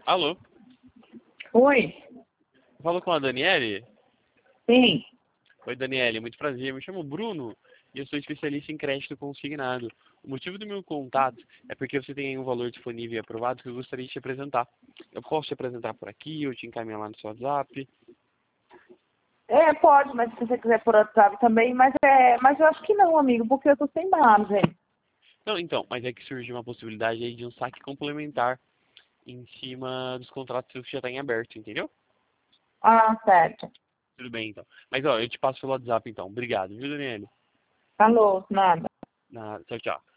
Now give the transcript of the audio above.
Alô? Oi, Falo com a Daniele? sim. Oi, Daniele, muito prazer. Me chamo Bruno e eu sou especialista em crédito consignado. O motivo do meu contato é porque você tem um valor disponível e aprovado que eu gostaria de te apresentar. Eu posso te apresentar por aqui ou te encaminhar lá no seu WhatsApp? É, pode, mas se você quiser por WhatsApp também, mas eu acho que não, amigo, porque eu tô sem margem. Não, então, mas é que surgiu uma possibilidade aí de um saque complementar em cima dos contratos que já está em aberto, entendeu? Ah, certo. Tudo bem, então. Mas, ó, eu te passo pelo WhatsApp, então. Obrigado, viu, Daniele? Alô, nada. Tchau, tchau.